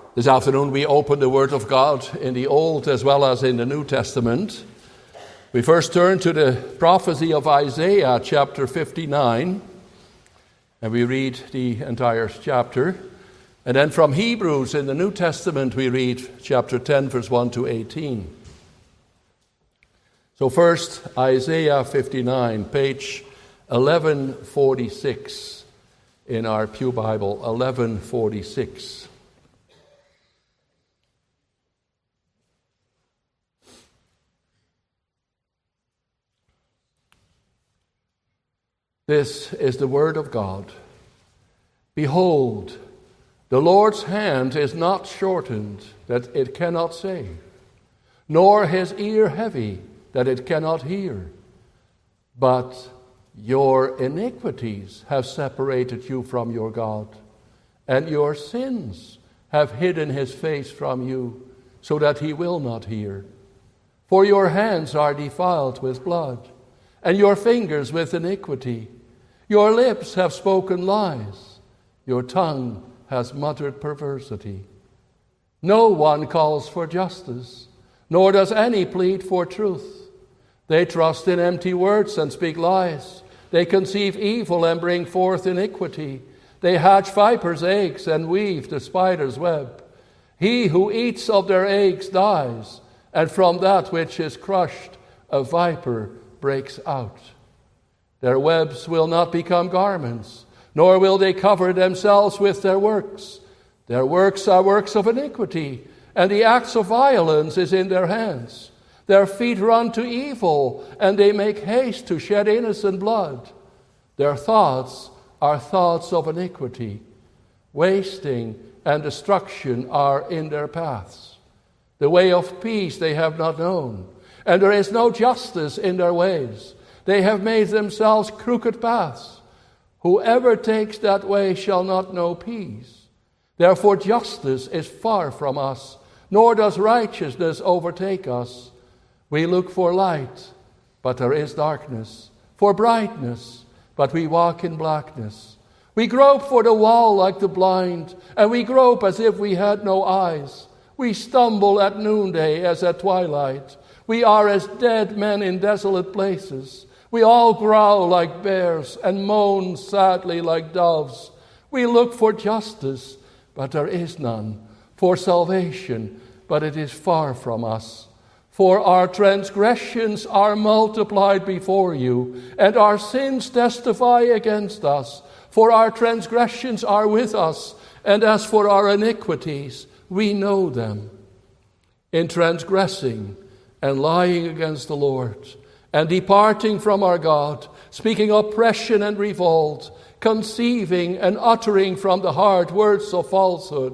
This afternoon we open the Word of God in the Old as well as in the New Testament. We first turn to the prophecy of Isaiah chapter 59, and we read the entire chapter. And then from Hebrews in the New Testament we read chapter 10, verse 1 to 18. So first, Isaiah 59, page 1146 in our Pew Bible, 1146. This is the word of God. Behold, the Lord's hand is not shortened, that it cannot save, nor his ear heavy, that it cannot hear. But your iniquities have separated you from your God, and your sins have hidden his face from you, so that he will not hear. For your hands are defiled with blood, and your fingers with iniquity. Your lips have spoken lies. Your tongue has muttered perversity. No one calls for justice, nor does any plead for truth. They trust in empty words and speak lies. They conceive evil and bring forth iniquity. They hatch vipers' eggs and weave the spider's web. He who eats of their eggs dies, and from that which is crushed a viper breaks out. Their webs will not become garments, nor will they cover themselves with their works. Their works are works of iniquity, and the acts of violence is in their hands. Their feet run to evil, and they make haste to shed innocent blood. Their thoughts are thoughts of iniquity. Wasting and destruction are in their paths. The way of peace they have not known, and there is no justice in their ways. They have made themselves crooked paths. Whoever takes that way shall not know peace. Therefore justice is far from us, nor does righteousness overtake us. We look for light, but there is darkness, for brightness, but we walk in blackness. We grope for the wall like the blind, and we grope as if we had no eyes. We stumble at noonday as at twilight. We are as dead men in desolate places. We all growl like bears and moan sadly like doves. We look for justice, but there is none, for salvation, but it is far from us. For our transgressions are multiplied before you, and our sins testify against us. For our transgressions are with us, and as for our iniquities, we know them. In transgressing and lying against the Lord, and departing from our God, speaking oppression and revolt, conceiving and uttering from the heart words of falsehood.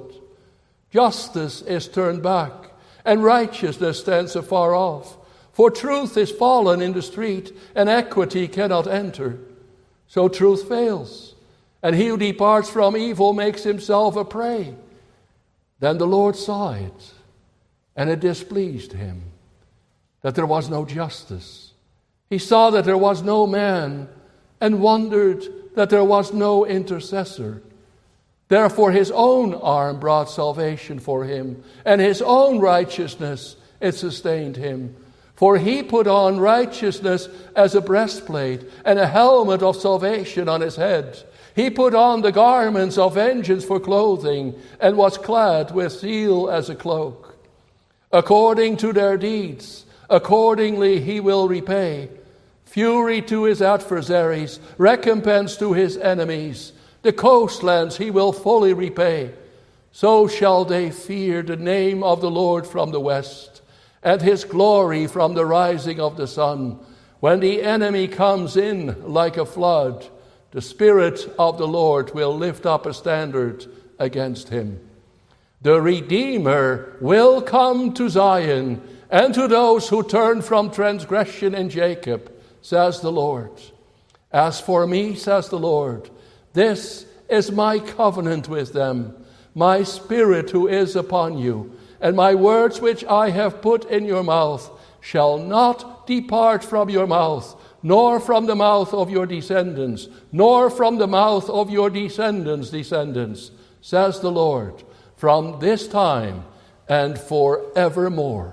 Justice is turned back, and righteousness stands afar off. For truth is fallen in the street, and equity cannot enter. So truth fails, and he who departs from evil makes himself a prey. Then the Lord saw it, and it displeased him that there was no justice. He saw that there was no man, and wondered that there was no intercessor. Therefore his own arm brought salvation for him, and his own righteousness it sustained him. For he put on righteousness as a breastplate, and a helmet of salvation on his head. He put on the garments of vengeance for clothing, and was clad with zeal as a cloak. According to their deeds, accordingly he will repay. Fury to his adversaries, recompense to his enemies. The coastlands he will fully repay. So shall they fear the name of the Lord from the west, and his glory from the rising of the sun. When the enemy comes in like a flood, the Spirit of the Lord will lift up a standard against him. The Redeemer will come to Zion, and to those who turn from transgression in Jacob, says the Lord. As for me, says the Lord, this is my covenant with them, my Spirit who is upon you, and my words which I have put in your mouth shall not depart from your mouth, nor from the mouth of your descendants, nor from the mouth of your descendants' descendants, says the Lord. from this time and forevermore.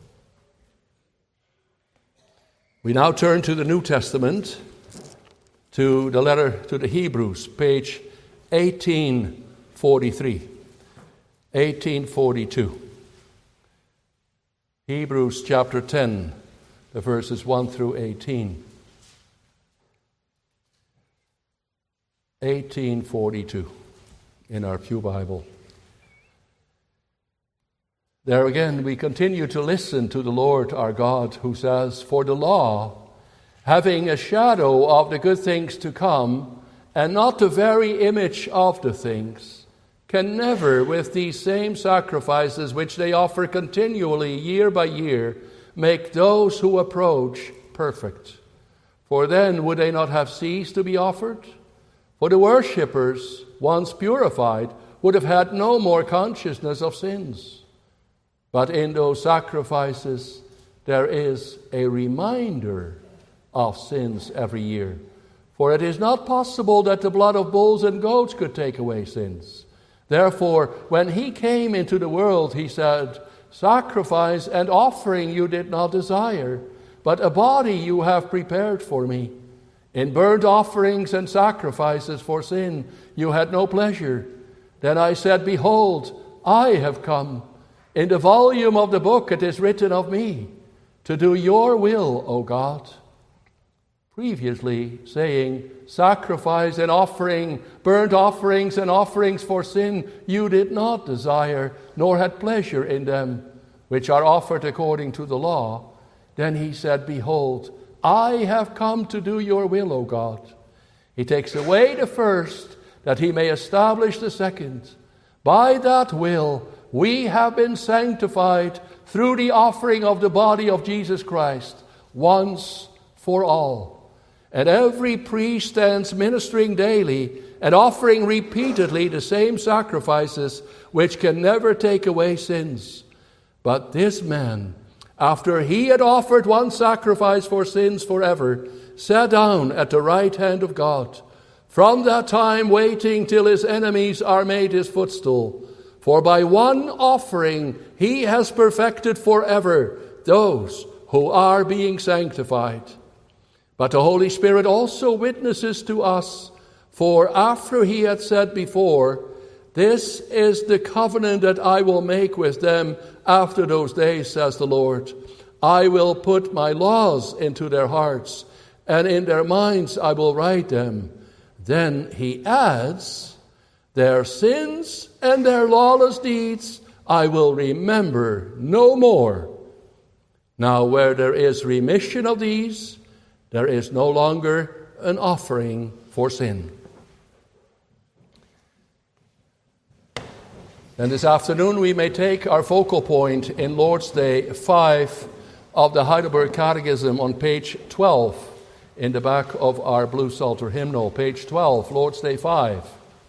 We now turn to the New Testament, to the letter to the Hebrews, page 1843, 1842. Hebrews chapter 10, the verses 1 through 18. 1842 in our Pew Bible. There again, we continue to listen to the Lord our God, who says, "For the law, having a shadow of the good things to come, and not the very image of the things, can never, with these same sacrifices which they offer continually year by year, make those who approach perfect. For then would they not have ceased to be offered? For the worshippers, once purified, would have had no more consciousness of sins. But in those sacrifices there is a reminder of sins every year. For it is not possible that the blood of bulls and goats could take away sins. Therefore, when he came into the world, he said, 'Sacrifice and offering you did not desire, but a body you have prepared for me. In burnt offerings and sacrifices for sin you had no pleasure. Then I said, Behold, I have come. In the volume of the book it is written of me, to do your will, O God.' Previously saying, 'Sacrifice and offering, burnt offerings and offerings for sin you did not desire, nor had pleasure in them, which are offered according to the law.' Then he said, 'Behold, I have come to do your will, O God.' He takes away the first, that he may establish the second. By that will we have been sanctified through the offering of the body of Jesus Christ, once for all. And every priest stands ministering daily and offering repeatedly the same sacrifices which can never take away sins. But this man, after he had offered one sacrifice for sins forever, sat down at the right hand of God, from that time waiting till his enemies are made his footstool. For by one offering he has perfected forever those who are being sanctified. But the Holy Spirit also witnesses to us, for after he had said before, 'This is the covenant that I will make with them after those days, says the Lord. I will put my laws into their hearts, and in their minds I will write them.' Then he adds, 'Their sins and their lawless deeds I will remember no more.' Now where there is remission of these, there is no longer an offering for sin." And this afternoon we may take our focal point in Lord's Day 5 of the Heidelberg Catechism on page 12 in the back of our Blue Psalter hymnal. Page 12, Lord's Day 5.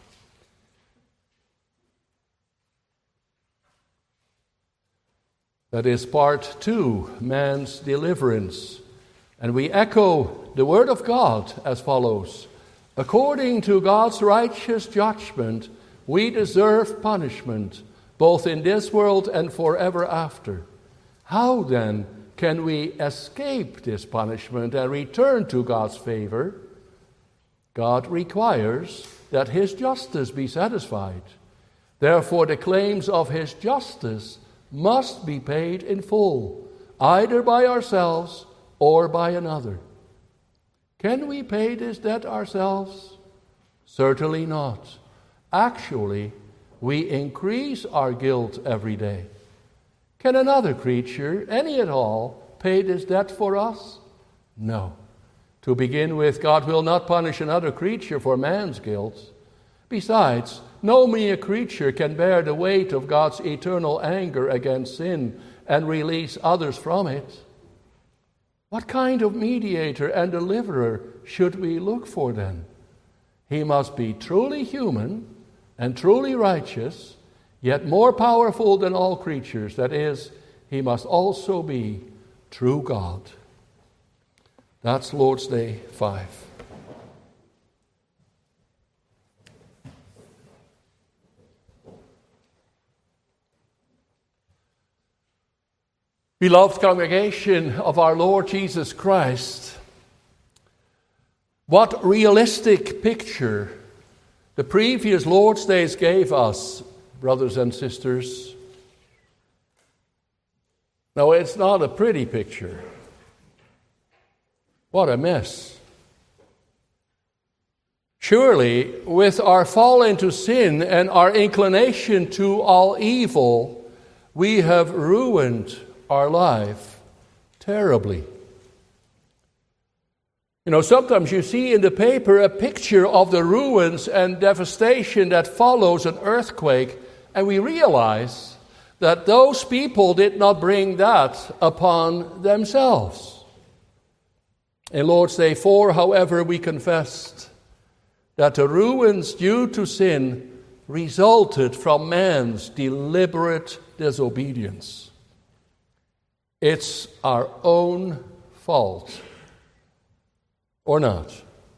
That is part 2, man's deliverance. And we echo the word of God as follows. "According to God's righteous judgment, we deserve punishment, both in this world and forever after. How then can we escape this punishment and return to God's favor? God requires that his justice be satisfied. Therefore, the claims of his justice must be paid in full, either by ourselves or by another. Can we pay this debt ourselves? Certainly not. Actually, we increase our guilt every day. Can another creature, any at all, pay this debt for us? No. To begin with, God will not punish another creature for man's guilt. Besides, no mere creature can bear the weight of God's eternal anger against sin and release others from it. What kind of mediator and deliverer should we look for then? He must be truly human and truly righteous, yet more powerful than all creatures. That is, he must also be true God." That's Lord's Day 5. Beloved congregation of our Lord Jesus Christ, what realistic picture the previous Lord's Days gave us, brothers and sisters. No, it's not a pretty picture. What a mess. Surely, with our fall into sin and our inclination to all evil, we have ruined our life terribly. You know, sometimes you see in the paper a picture of the ruins and devastation that follows an earthquake, and we realize that those people did not bring that upon themselves. In Lord's Day 4, however, we confessed that the ruins due to sin resulted from man's deliberate disobedience. It's our own fault, or not?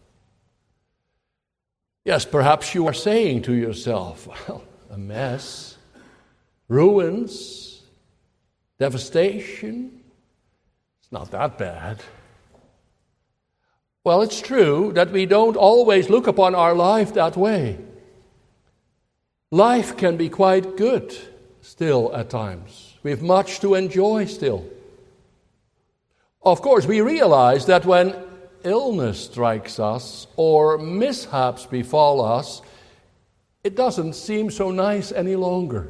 Yes, perhaps you are saying to yourself, well, a mess, ruins, devastation, it's not that bad. Well, it's true that we don't always look upon our life that way. Life can be quite good still at times. We have much to enjoy still. Of course, we realize that when illness strikes us or mishaps befall us, it doesn't seem so nice any longer.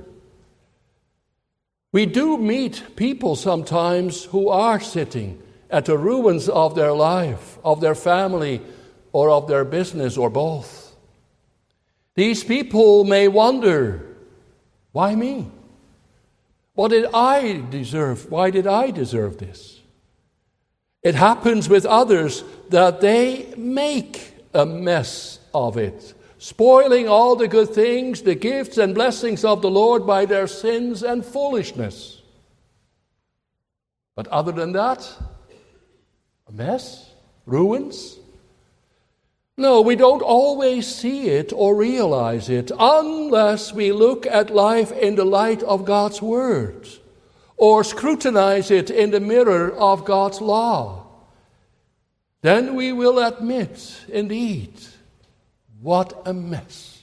We do meet people sometimes who are sitting at the ruins of their life, of their family, or of their business, or both. These people may wonder, why me? What did I deserve? Why did I deserve this? It happens with others that they make a mess of it, spoiling all the good things, the gifts and blessings of the Lord by their sins and foolishness. But other than that, a mess? Ruins? No, we don't always see it or realize it unless we look at life in the light of God's Word or scrutinize it in the mirror of God's law. Then we will admit, indeed, what a mess.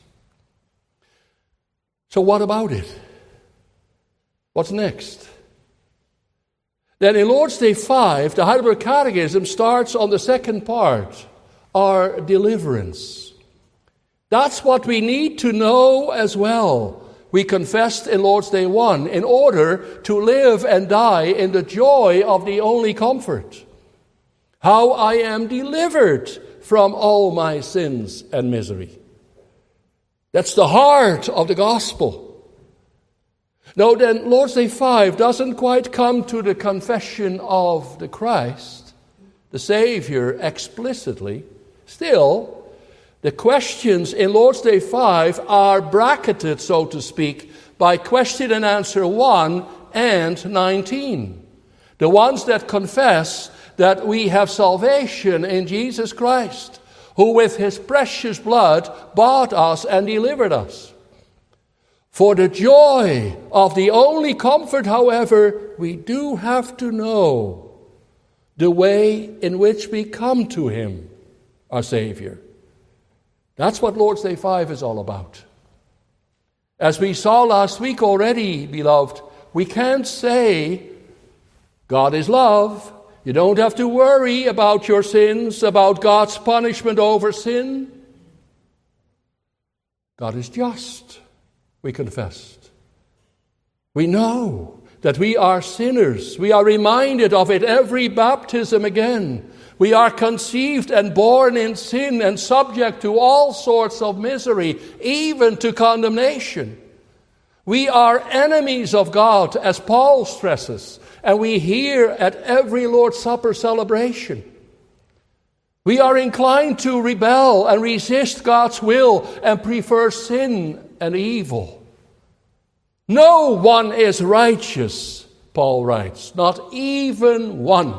So what about it? What's next? Then in Lord's Day 5, the Heidelberg Catechism starts on the second part, our deliverance. That's what we need to know as well. We confessed in Lord's Day 1, in order to live and die in the joy of the only comfort. How I am delivered from all my sins and misery. That's the heart of the gospel. No, then Lord's Day 5 doesn't quite come to the confession of the Christ, the Savior, explicitly. Still, the questions in Lord's Day 5 are bracketed, so to speak, by question and answer 1 and 19. The ones that confess that we have salvation in Jesus Christ, who with his precious blood bought us and delivered us. For the joy of the only comfort, however, we do have to know the way in which we come to him, our Savior. That's what Lord's Day 5 is all about. As we saw last week already, beloved, we can't say, God is love. You don't have to worry about your sins, about God's punishment over sin. God is just, we confessed. We know that we are sinners. We are reminded of it every baptism again. We are conceived and born in sin and subject to all sorts of misery, even to condemnation. We are enemies of God, as Paul stresses, and we hear at every Lord's Supper celebration. We are inclined to rebel and resist God's will and prefer sin and evil. No one is righteous, Paul writes, not even one.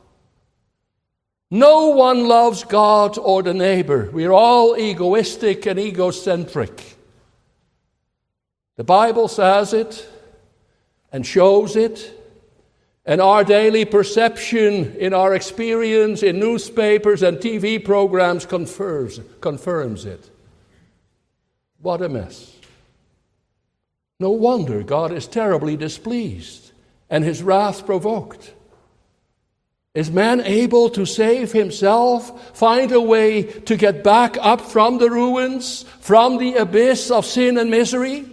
No one loves God or the neighbor. We're all egoistic and egocentric. The Bible says it and shows it. And our daily perception in our experience in newspapers and TV programs confirms it. What a mess. No wonder God is terribly displeased and his wrath provoked. Is man able to save himself, find a way to get back up from the ruins, from the abyss of sin and misery?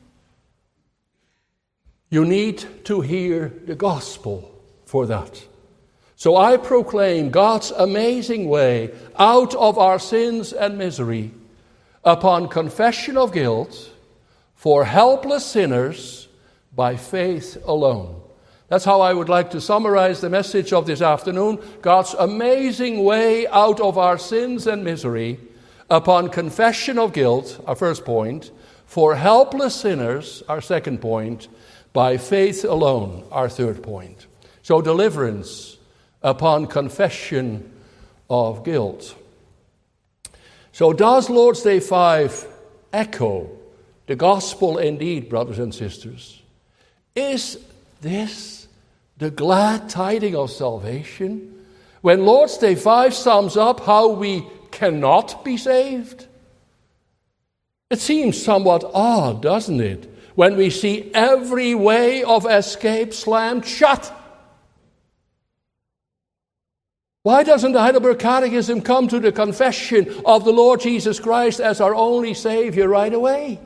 You need to hear the gospel for that. So I proclaim God's amazing way out of our sins and misery upon confession of guilt for helpless sinners by faith alone. That's how I would like to summarize the message of this afternoon. God's amazing way out of our sins and misery upon confession of guilt, our first point, for helpless sinners, our second point, by faith alone, our third point. So deliverance upon confession of guilt. So does Lord's Day 5 echo the gospel indeed, brothers and sisters? Is this the glad tidings of salvation? When Lord's Day 5 sums up how we cannot be saved? It seems somewhat odd, doesn't it, when we see every way of escape slammed shut? Why doesn't the Heidelberg Catechism come to the confession of the Lord Jesus Christ as our only Savior right away?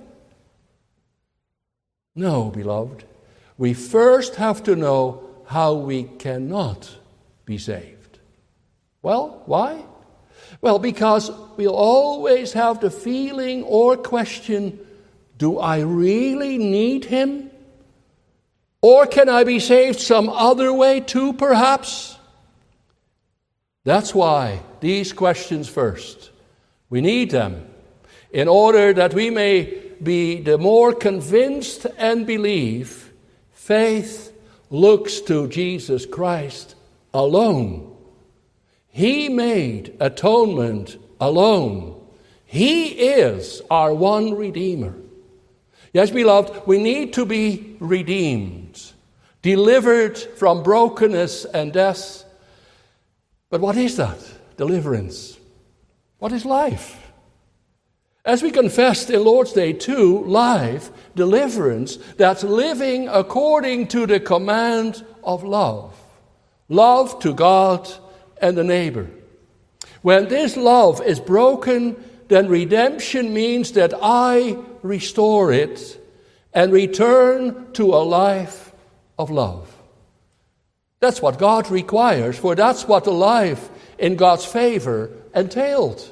No, beloved. We first have to know how we cannot be saved. Well, why? Well, because we'll always have the feeling or question, do I really need him? Or can I be saved some other way too, perhaps? That's why these questions first. We need them in order that we may be the more convinced and believe faith looks to Jesus Christ alone. He made atonement alone. He is our one Redeemer. Yes, beloved, we need to be redeemed, delivered from brokenness and death. But what is that? Deliverance. What is life? As we confessed in Lord's Day 2, life, deliverance, that's living according to the command of love. Love to God and the neighbor. When this love is broken, then redemption means that I restore it and return to a life of love. That's what God requires, for that's what the life in God's favor entailed.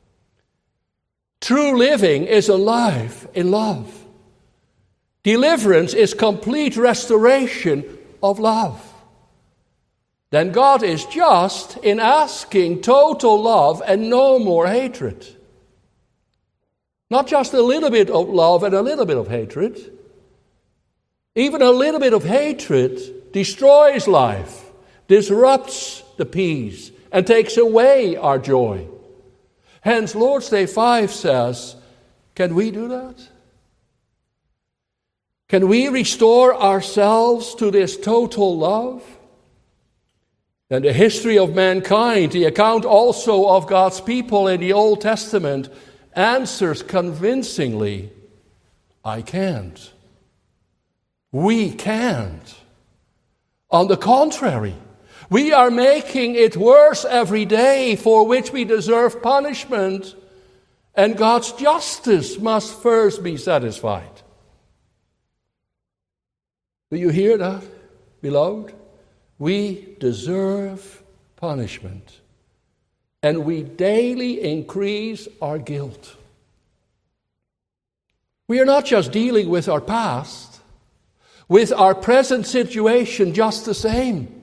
True living is a life in love. Deliverance is complete restoration of love. Then God is just in asking total love and no more hatred. Not just a little bit of love and a little bit of hatred. Even a little bit of hatred destroys life, disrupts the peace, and takes away our joy. Hence, Lord's Day 5 says, can we do that? Can we restore ourselves to this total love? And the history of mankind, the account also of God's people in the Old Testament, answers convincingly, I can't. We can't. On the contrary, we are making it worse every day, for which we deserve punishment, and God's justice must first be satisfied. Do you hear that, beloved? We deserve punishment, and we daily increase our guilt. We are not just dealing with our past, with our present situation just the same.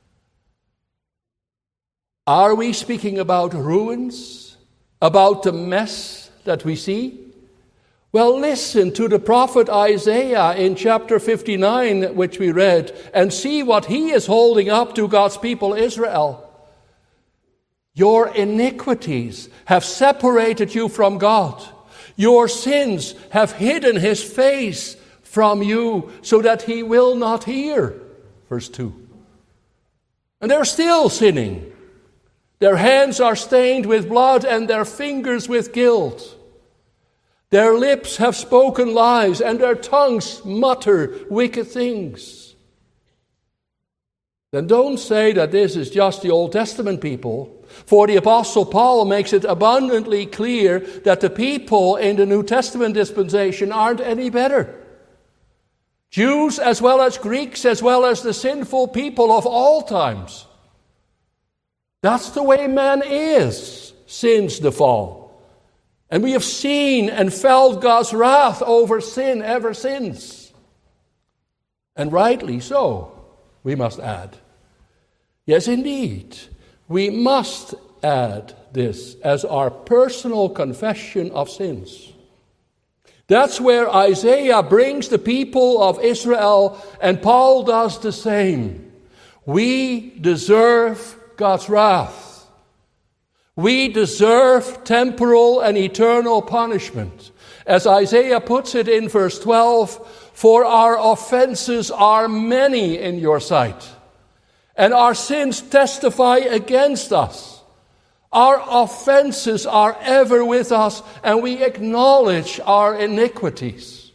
Are we speaking about ruins, about the mess that we see? Well, listen to the prophet Isaiah in chapter 59, which we read, and see what he is holding up to God's people Israel. Your iniquities have separated you from God. Your sins have hidden his face from you so that he will not hear. Verse 2. And they're still sinning. Their hands are stained with blood and their fingers with guilt. Their lips have spoken lies and their tongues mutter wicked things. Then don't say that this is just the Old Testament people, for the Apostle Paul makes it abundantly clear that the people in the New Testament dispensation aren't any better. Jews as well as Greeks as well as the sinful people of all times. That's the way man is since the fall. And we have seen and felt God's wrath over sin ever since. And rightly so, we must add. Yes, indeed, we must add this as our personal confession of sins. That's where Isaiah brings the people of Israel, and Paul does the same. We deserve God's wrath. We deserve temporal and eternal punishment. As Isaiah puts it in verse 12, for our offenses are many in your sight, and our sins testify against us. Our offenses are ever with us, and we acknowledge our iniquities.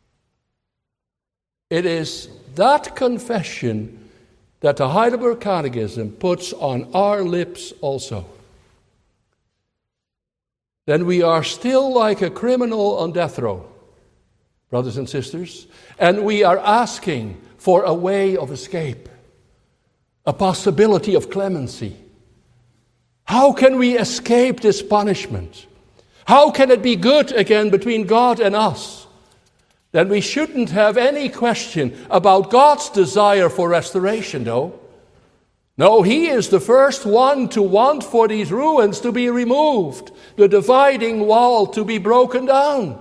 It is that confession that the Heidelberg Catechism puts on our lips also. Then we are still like a criminal on death row, brothers and sisters, and we are asking for a way of escape, a possibility of clemency. How can we escape this punishment? How can it be good again between God and us? Then we shouldn't have any question about God's desire for restoration, though. No, He is the first one to want for these ruins to be removed, the dividing wall to be broken down.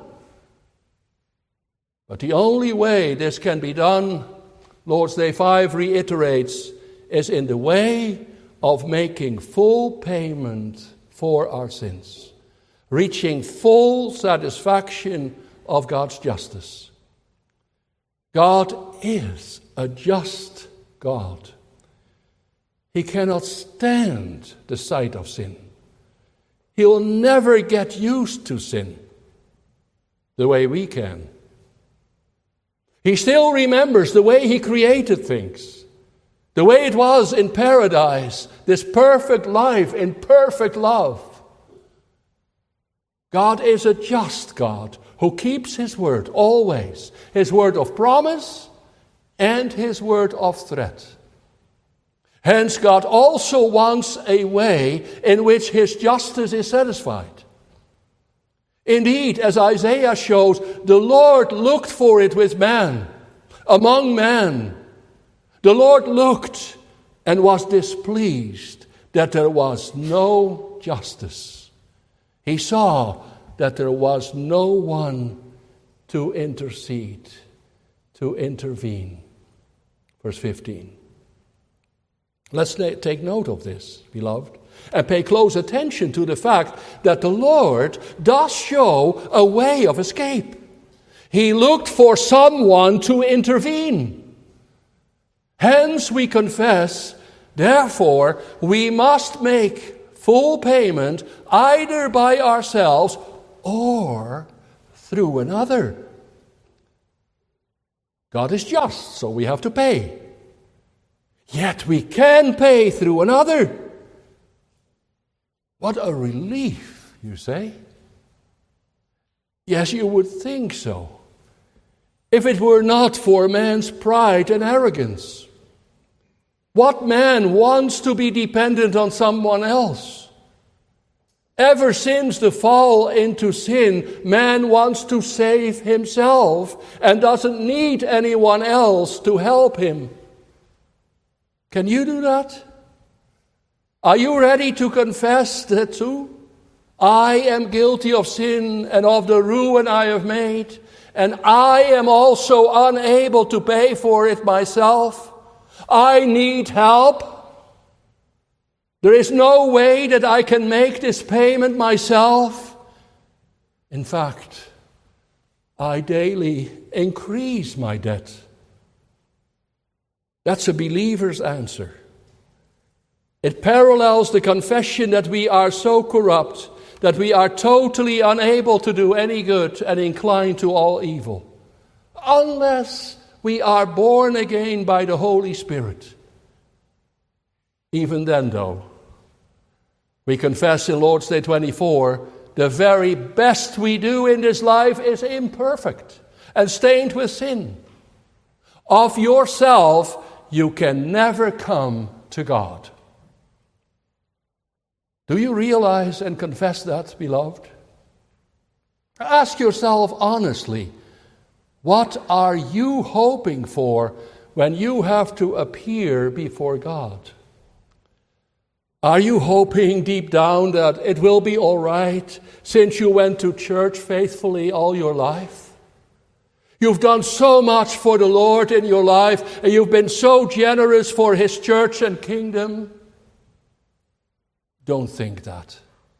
But the only way this can be done, Lord's Day 5 reiterates, is in the way of making full payment for our sins, reaching full satisfaction of God's justice. God is a just God. He cannot stand the sight of sin. He'll never get used to sin the way we can. He still remembers the way He created things, the way it was in paradise, this perfect life in perfect love. God is a just God who keeps His word always, His word of promise and His word of threat. Hence, God also wants a way in which His justice is satisfied. Indeed, as Isaiah shows, the Lord looked for it with man, among men. The Lord looked and was displeased that there was no justice. He saw that there was no one to intercede, to intervene. Verse 15. Let's take note of this, beloved, and pay close attention to the fact that the Lord does show a way of escape. He looked for someone to intervene. Hence we confess, therefore, we must make full payment either by ourselves or through another. God is just, so we have to pay. Yet we can pay through another. What a relief, you say? Yes, you would think so, if it were not for man's pride and arrogance. What man wants to be dependent on someone else? Ever since the fall into sin, man wants to save himself and doesn't need anyone else to help him. Can you do that? Are you ready to confess that too? I am guilty of sin and of the ruin I have made, and I am also unable to pay for it myself. I need help. There is no way that I can make this payment myself. In fact, I daily increase my debt. That's a believer's answer. It parallels the confession that we are so corrupt that we are totally unable to do any good and inclined to all evil, unless we are born again by the Holy Spirit. Even then, though, we confess in Lord's Day 24, the very best we do in this life is imperfect and stained with sin. Of yourself, you can never come to God. Do you realize and confess that, beloved? Ask yourself honestly, what are you hoping for when you have to appear before God? Are you hoping deep down that it will be all right since you went to church faithfully all your life? You've done so much for the Lord in your life, and you've been so generous for His church and kingdom. Don't think that.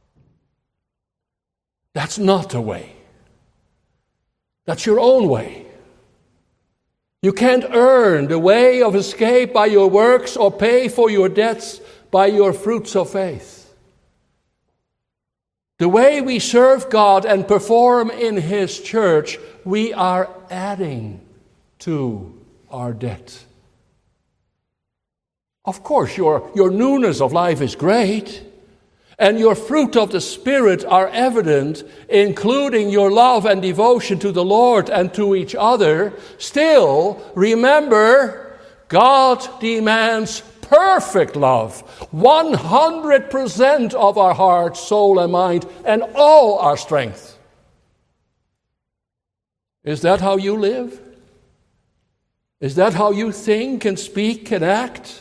That's not the way. That's your own way. You can't earn the way of escape by your works or pay for your debts by your fruits of faith. The way we serve God and perform in His church, we are adding to our debt. Of course, your newness of life is great, and your fruit of the Spirit are evident, including your love and devotion to the Lord and to each other. Still, remember, God demands perfect love, 100% of our heart, soul, and mind, and all our strength. Is that how you live? Is that how you think and speak and act?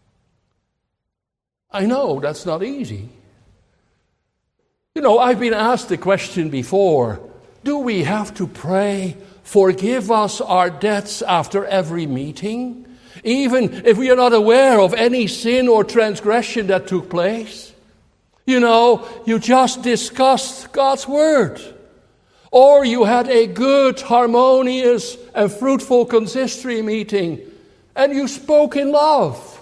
I know that's not easy. You know, I've been asked the question before, do we have to pray, forgive us our debts after every meeting, even if we are not aware of any sin or transgression that took place? You know, you just discussed God's Word. Or you had a good, harmonious, and fruitful consistory meeting, and you spoke in love.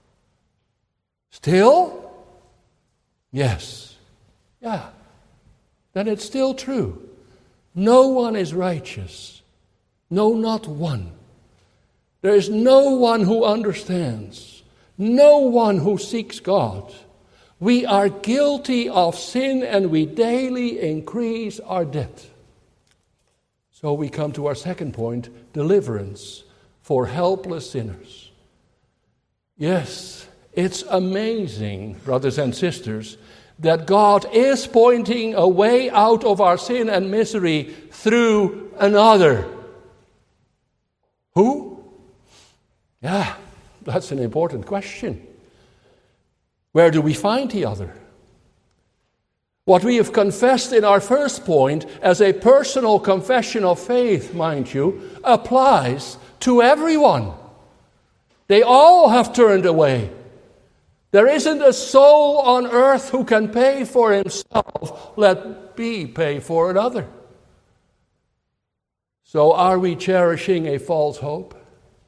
Still? Yes. Yeah. Then it's still true. No one is righteous. No, not one. There is no one who understands. No one who seeks God. We are guilty of sin, and we daily increase our debt. So we come to our second point, deliverance for helpless sinners. Yes, it's amazing, brothers and sisters, that God is pointing a way out of our sin and misery through another. Who? Yeah, that's an important question. Where do we find the other? What we have confessed in our first point as a personal confession of faith, mind you, applies to everyone. They all have turned away. There isn't a soul on earth who can pay for himself, let me pay for another. So are we cherishing a false hope?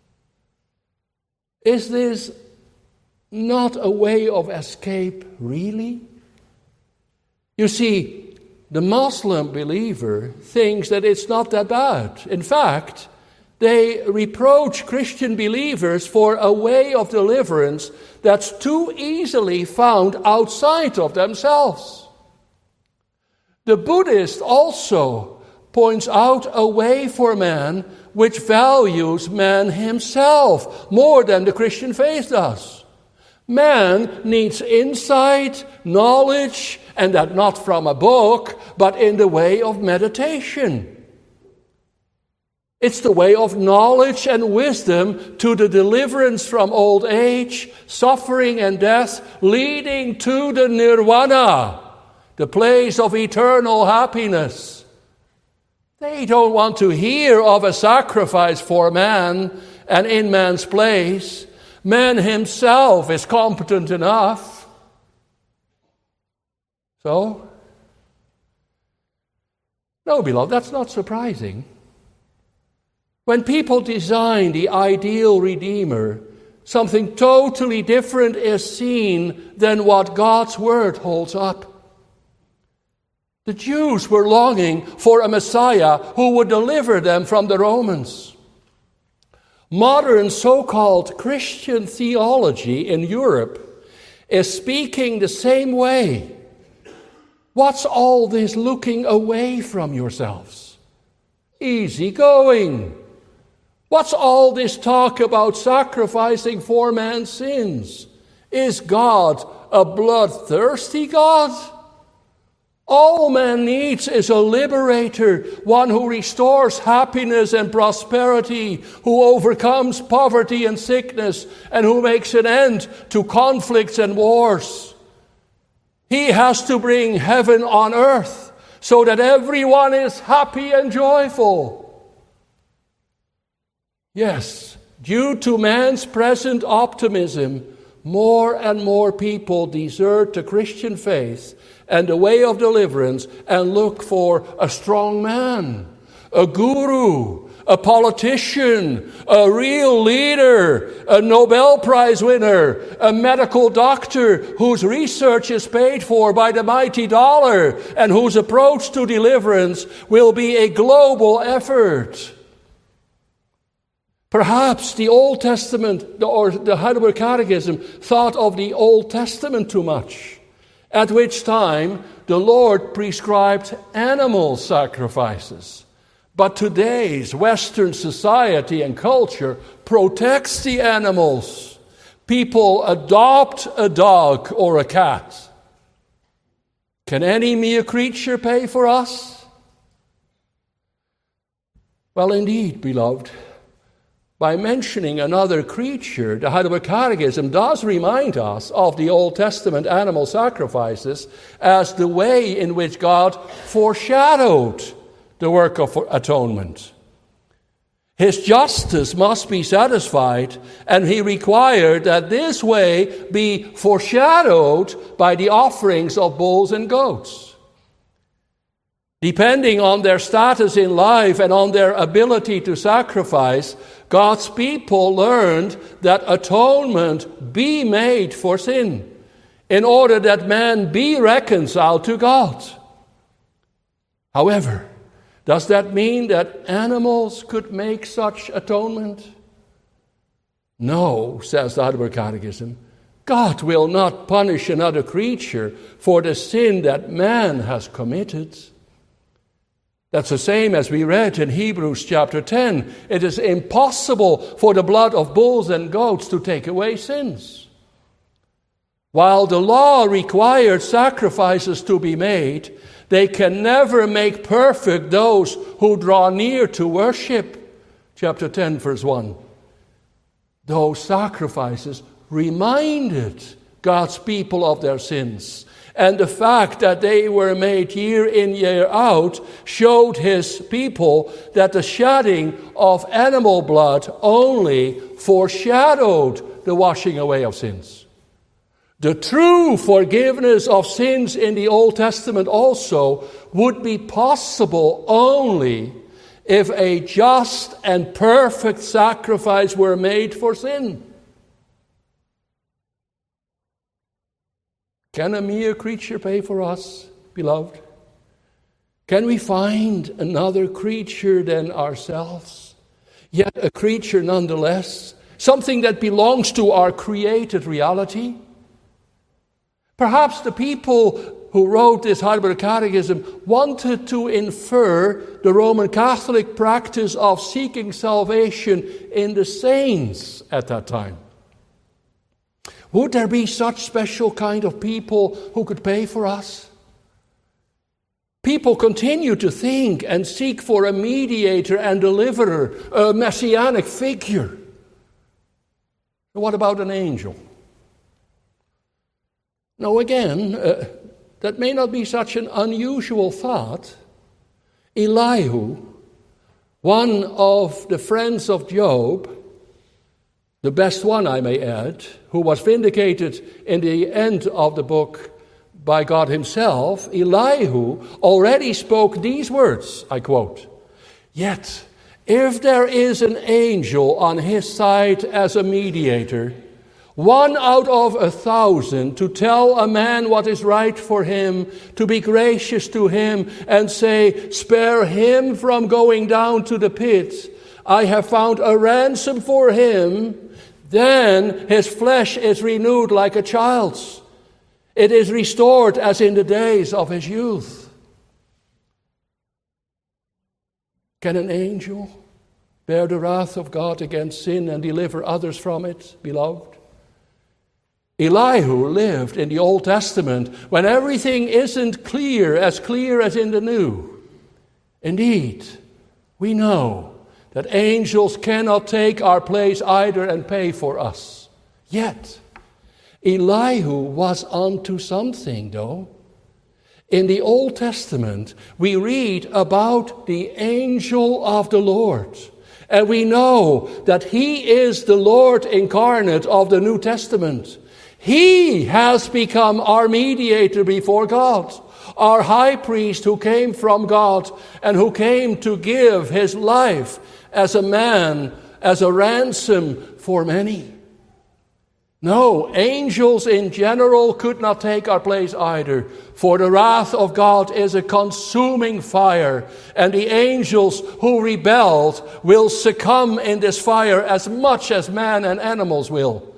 Is this not a way of escape, really? You see, the Muslim believer thinks that it's not that bad. In fact, they reproach Christian believers for a way of deliverance that's too easily found outside of themselves. The Buddhist also points out a way for man which values man himself more than the Christian faith does. Man needs insight, knowledge, and that not from a book, but in the way of meditation. It's the way of knowledge and wisdom to the deliverance from old age, suffering, and death, leading to the nirvana, the place of eternal happiness. They don't want to hear of a sacrifice for man and in man's place. Man himself is competent enough. So, no, beloved, that's not surprising. When people design the ideal Redeemer, something totally different is seen than what God's Word holds up. The Jews were longing for a Messiah who would deliver them from the Romans. Modern so-called Christian theology in Europe is speaking the same way. What's all this looking away from yourselves? Easy going. What's all this talk about sacrificing for man's sins? Is God a bloodthirsty God? All man needs is a liberator, one who restores happiness and prosperity, who overcomes poverty and sickness, and who makes an end to conflicts and wars. He has to bring heaven on earth so that everyone is happy and joyful. Yes, due to man's present optimism, more and more people desert the Christian faith and the way of deliverance and look for a strong man, a guru, a politician, a real leader, a Nobel Prize winner, a medical doctor whose research is paid for by the mighty dollar and whose approach to deliverance will be a global effort. Perhaps the Old Testament or the Heidelberg Catechism thought of the Old Testament too much, at which time the Lord prescribed animal sacrifices. But today's Western society and culture protects the animals. People adopt a dog or a cat. Can any mere creature pay for us? Well, indeed, beloved. By mentioning another creature, the Heidelberg Catechism does remind us of the Old Testament animal sacrifices as the way in which God foreshadowed the work of atonement. His justice must be satisfied, and he required that this way be foreshadowed by the offerings of bulls and goats. Depending on their status in life and on their ability to sacrifice, God's people learned that atonement be made for sin, in order that man be reconciled to God. However, does that mean that animals could make such atonement? No, says the Heidelberg Catechism. God will not punish another creature for the sin that man has committed. That's the same as we read in Hebrews chapter 10. It is impossible for the blood of bulls and goats to take away sins. While the law required sacrifices to be made, they can never make perfect those who draw near to worship. Chapter 10, verse 1. Those sacrifices reminded God's people of their sins. And the fact that they were made year in, year out showed his people that the shedding of animal blood only foreshadowed the washing away of sins. The true forgiveness of sins in the Old Testament also would be possible only if a just and perfect sacrifice were made for sin. Can a mere creature pay for us, beloved? Can we find another creature than ourselves? Yet a creature nonetheless, something that belongs to our created reality? Perhaps the people who wrote this Heidelberg Catechism wanted to infer the Roman Catholic practice of seeking salvation in the saints at that time. Would there be such special kind of people who could pay for us? People continue to think and seek for a mediator and deliverer, a messianic figure. What about an angel? Now again, that may not be such an unusual thought. Elihu, one of the friends of Job, the best one, I may add, who was vindicated in the end of the book by God himself, Elihu already spoke these words, I quote, "Yet If there is an angel on his side as a mediator, 1 out of 1,000 to tell a man what is right for him, to be gracious to him and say, spare him from going down to the pit. I have found a ransom for him. Then his flesh is renewed like a child's. It is restored as in the days of his youth. Can an angel bear the wrath of God against sin and deliver others from it, beloved? Elihu lived in the Old Testament when everything isn't clear as in the New. Indeed, we know that angels cannot take our place either and pay for us. Yet, Elihu was onto something, though. In the Old Testament, we read about the angel of the Lord. And we know that he is the Lord incarnate of the New Testament. He has become our mediator before God, our high priest who came from God and who came to give his life as a man, as a ransom for many. No, angels in general could not take our place either, for the wrath of God is a consuming fire, and the angels who rebelled will succumb in this fire as much as man and animals will.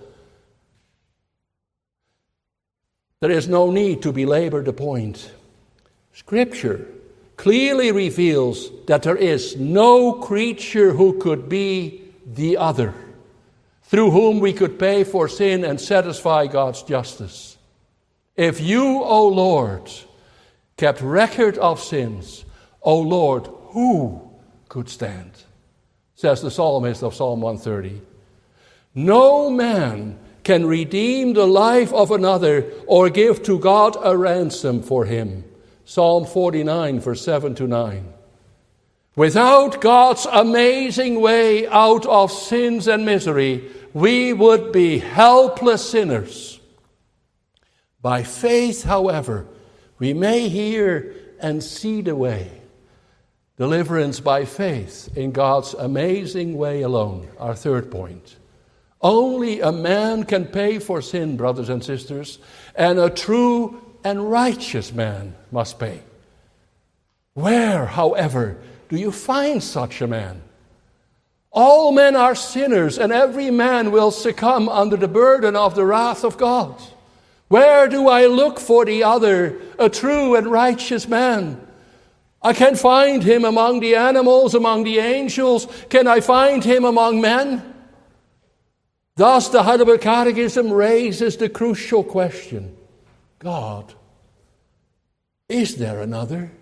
There is no need to belabor the point. Scripture clearly reveals that there is no creature who could be the other, through whom we could pay for sin and satisfy God's justice. If you, O Lord, kept record of sins, O Lord, who could stand? Says the psalmist of Psalm 130. No man can redeem the life of another or give to God a ransom for him. Psalm 49, verse 7 to 9. Without God's amazing way out of sins and misery, we would be helpless sinners. By faith, however, we may hear and see the way. Deliverance by faith in God's amazing way alone, our third point. Only a man can pay for sin, brothers and sisters, and a true and righteous man must pay. Where, however, do you find such a man? All men are sinners, and every man will succumb under the burden of the wrath of God. Where do I look for the other, a true and righteous man? I can find him among the animals, among the angels. Can I find him among men? Thus, the Heidelberg Catechism raises the crucial question, God, is there another?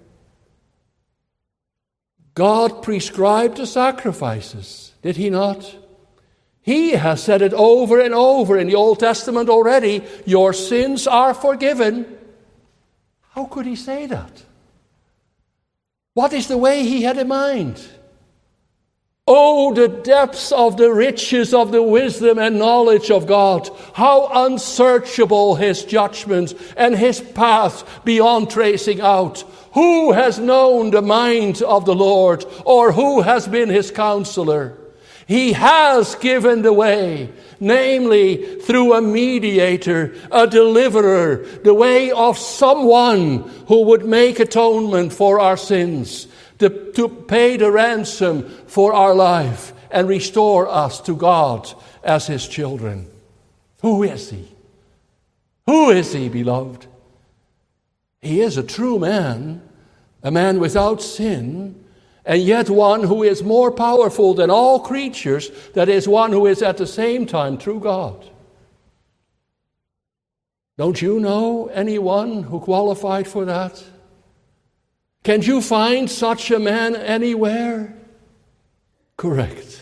God prescribed the sacrifices, did he not? He has said it over and over in the Old Testament already, your sins are forgiven. How could he say that? What is the way he had in mind? Oh, the depths of the riches of the wisdom and knowledge of God. How unsearchable his judgments and his paths beyond tracing out. Who has known the mind of the Lord, or who has been his counselor? He has given the way, namely through a mediator, a deliverer, the way of someone who would make atonement for our sins, to pay the ransom for our life and restore us to God as his children. Who is he? Who is he, beloved? He is a true man, a man without sin, and yet one who is more powerful than all creatures, that is, one who is at the same time true God. Don't you know anyone who qualified for that? Can you find such a man anywhere? Correct.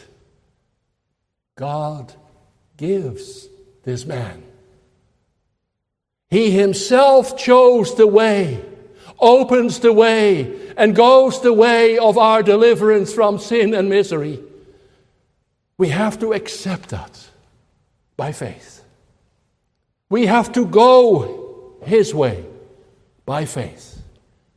God gives this man. He himself chose the way, opens the way, and goes the way of our deliverance from sin and misery. We have to accept that by faith. We have to go his way by faith.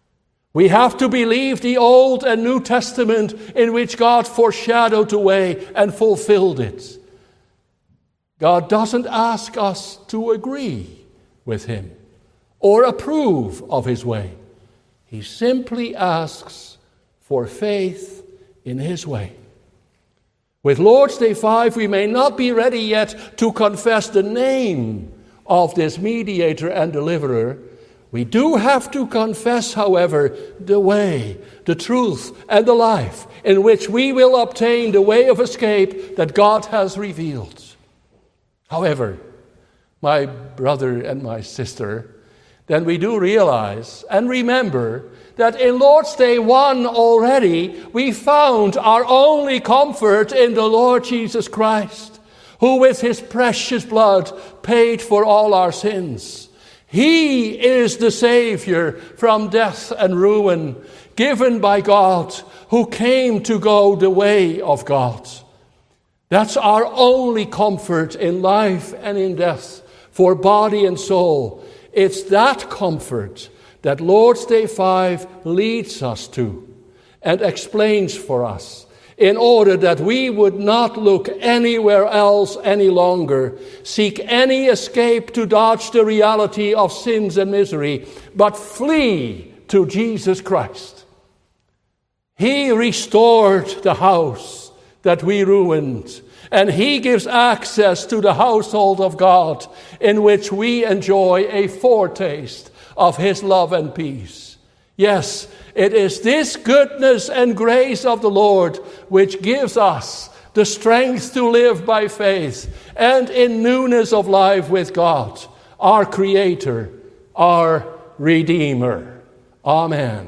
We have to believe the Old and New Testament in which God foreshadowed the way and fulfilled it. God doesn't ask us to agree with him or approve of his way. He simply asks for faith in his way. With Lord's Day 5, we may not be ready yet to confess the name of this mediator and deliverer. We do have to confess, however, the way, the truth, and the life in which we will obtain the way of escape that God has revealed. However, my brother and my sister, then we do realize and remember that in Lord's Day 1 already we found our only comfort in the Lord Jesus Christ, who with his precious blood paid for all our sins. He is the Savior from death and ruin, given by God, who came to go the way of God. That's our only comfort in life and in death, for body and soul. It's that comfort that Lord's Day 5 leads us to and explains for us, in order that we would not look anywhere else any longer, seek any escape to dodge the reality of sins and misery, but flee to Jesus Christ. He restored the house that we ruined, and he gives access to the household of God, in which we enjoy a foretaste of his love and peace. Yes, it is this goodness and grace of the Lord which gives us the strength to live by faith and in newness of life with God, our Creator, our Redeemer. Amen.